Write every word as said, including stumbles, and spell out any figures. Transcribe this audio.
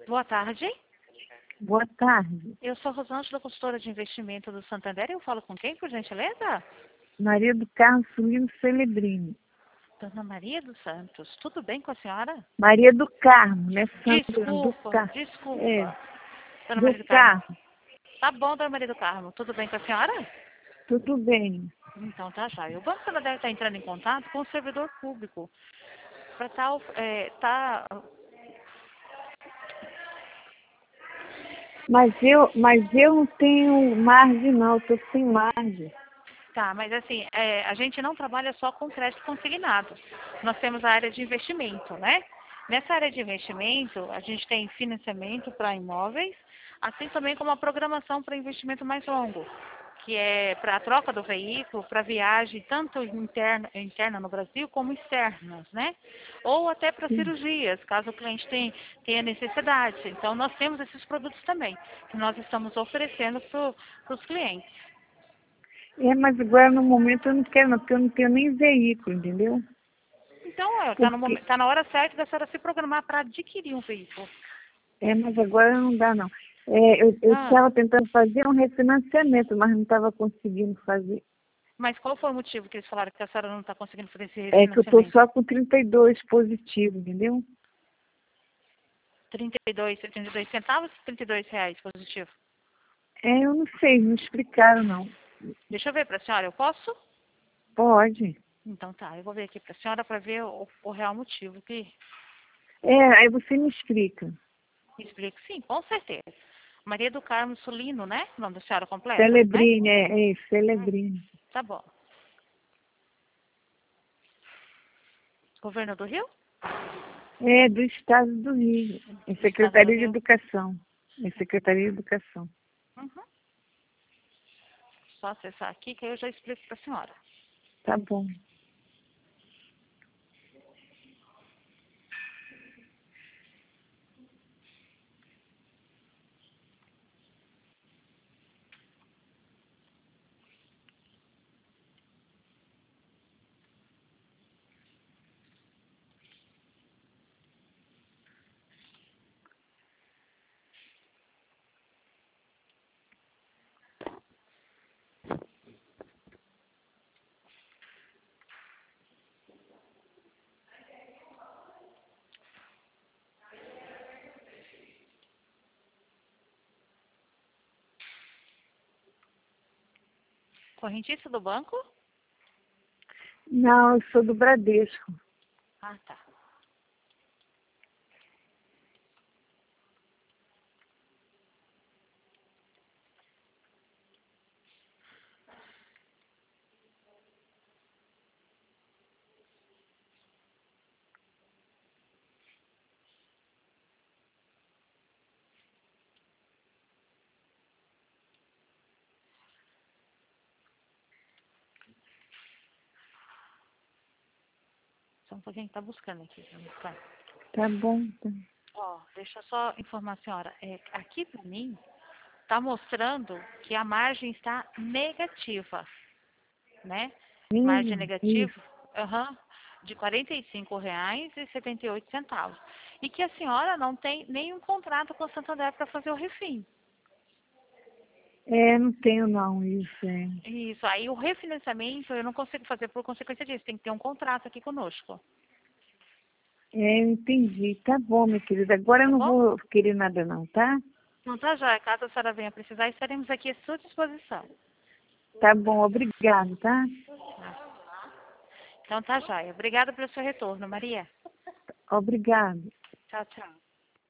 Boa tarde. Boa tarde. Eu sou Rosângela, consultora de investimento do Santander. Eu falo com quem, por gentileza? Maria do Carmo Sulino Celebrini. Dona Maria dos Santos. Tudo bem com a senhora? Maria do Carmo, né? Sandra do Desculpa, Carmo. desculpa. É, Dona do Maria do Carmo. Carmo. Tá bom, Dona Maria do Carmo. Tudo bem com a senhora? Tudo bem. Então tá já. O Banco Santander está entrando em contato com o servidor público para estar... É, tá, Mas eu, mas eu não tenho margem, não. Eu tô sem margem. tá, mas assim, é, a gente não trabalha só com crédito consignado. Nós temos a área de investimento, né? Nessa área de investimento, a gente tem financiamento para imóveis, assim também como a programação para investimento mais longo, que é para a troca do veículo, para viagem, tanto interna, interna no Brasil como externas, né? Ou até para Sim. cirurgias, caso o cliente tenha, tenha necessidade. Então, nós temos esses produtos também, que nós estamos oferecendo para os clientes. É, mas agora no momento eu não quero, não, porque eu não tenho nem veículo, entendeu? Então, está Porque, tá na hora certa da senhora se programar para adquirir um veículo. é, mas agora não dá, não. É, eu Ah, estava tentando fazer um refinanciamento, mas não estava conseguindo fazer. mas qual foi o motivo que eles falaram que a senhora não está conseguindo fazer esse É que eu estou refinanciamento? só com trinta e dois positivo, entendeu? trinta e dois, setenta e dois centavos, trinta e dois reais positivo. É, eu não sei, não explicaram, não. Deixa eu ver para a senhora, eu posso? Pode. Então tá, eu vou ver aqui para a senhora para ver o, o real motivo que É, aí você me explica. explico. Sim, com certeza. Maria do Carmo Sulino, né? O nome da senhora completo, né? Celebrine, é, é isso, Celebrine. Tá bom. Governo do Rio? É, do Estado do Rio. É Do Estado do Secretaria de Rio. Educação. É Secretaria de Educação. Uhum. Só acessar aqui que aí eu já explico para a senhora. Tá bom. Correntista do banco? Não, eu sou do Bradesco. Ah, tá. Só um pouquinho que tá buscando aqui. Pra buscar. Tá bom. Tá. Ó, deixa eu só informar a senhora. É, aqui para mim, está mostrando que a margem está negativa, né? Margem Sim, negativa, isso. aham, de quarenta e cinco reais e setenta e oito centavos. E que a senhora não tem nenhum contrato com a Santander para fazer o refim. É, não tenho não, isso, é. Isso, aí o refinanciamento eu não consigo fazer por consequência disso, tem que ter um contrato aqui conosco, É, eu entendi. Tá bom, minha querida. Agora eu tá não bom? vou querer nada não, tá? Não tá já, caso a senhora venha precisar, estaremos aqui à sua disposição. Tá bom, obrigado, tá? Então tá, joia. Obrigada pelo seu retorno, Maria. Obrigado. Tchau, tchau.